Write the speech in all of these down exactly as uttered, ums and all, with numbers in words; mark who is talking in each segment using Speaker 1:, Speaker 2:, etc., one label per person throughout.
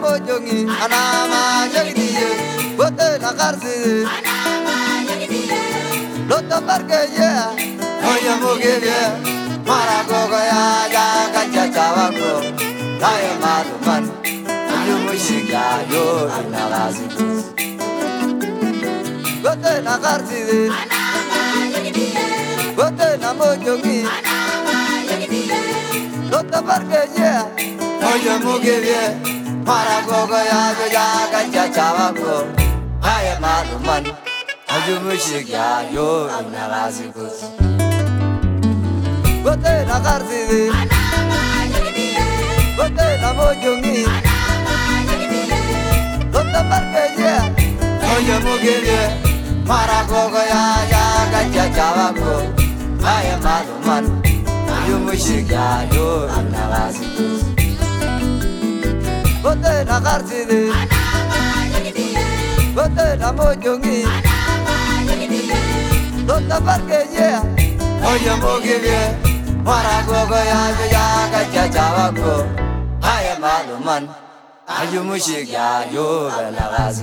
Speaker 1: mojongi anama jagdiye bote na karsi loto parkeye oya mogeye mara gogo ya ya ganja chawako daya maruman ayu mushiga yo nalazi bote na karsi bote na mojongi loto parkeye oya mogeye mara gogo ya ya ganja chawako daya maruman ayu mushiga yo nalazi bote na karsi bote na mojongi loto parkeye oya mogeye mara gogo ya ya ganja chawako daya maruman ayu mushiga yo nalazi bote na karsi bote na mojongi loto parkeye oya mogeye mara gogo ya ya ganja chawako daya maruman ayu mushiga yo nalazi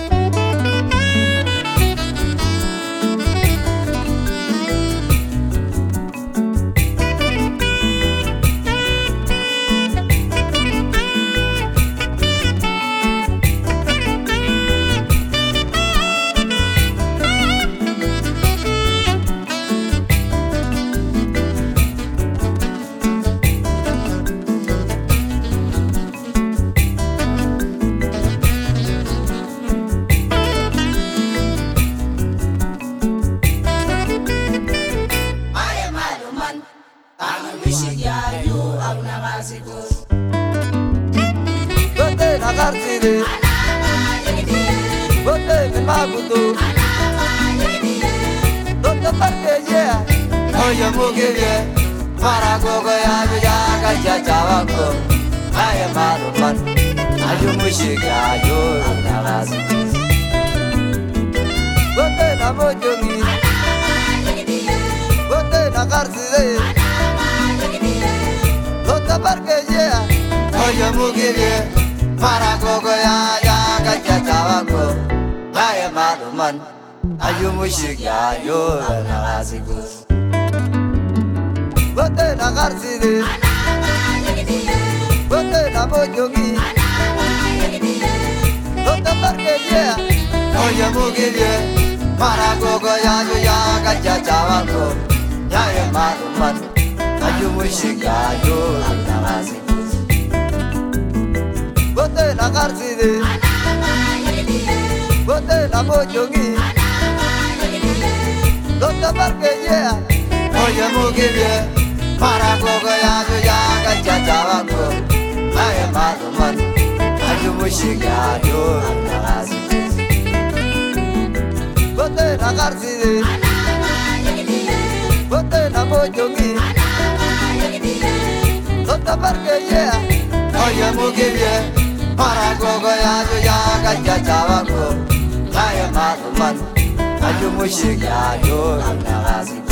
Speaker 1: bote na karsi bote na magutu loto parkeye oya mogeye mara gogo ya ya ganja chawako daya maruman ayu mushiga yo nalazi bote na mojongi bote na karsi loto parkeye oya mogeye mara gogo ya ya ganja chawako daya maruman ayu mushiga yo nalazi bote na karsi bote na mojongi loto parkeye oya mogeye mara gogo ya ya ganja chawako daya maruman ayu mushiga yo nalazi bote na karsi bote na mojongi loto parkeye oya mogeye mara gogo ya ya ganja chawako daya maruman ayu mushiga yo nalazi bote na karsi bote na mojongi loto parkeye oya mogeye mara gogo ya ya ganja chawako daya maruman ayu mushiga yo nalazi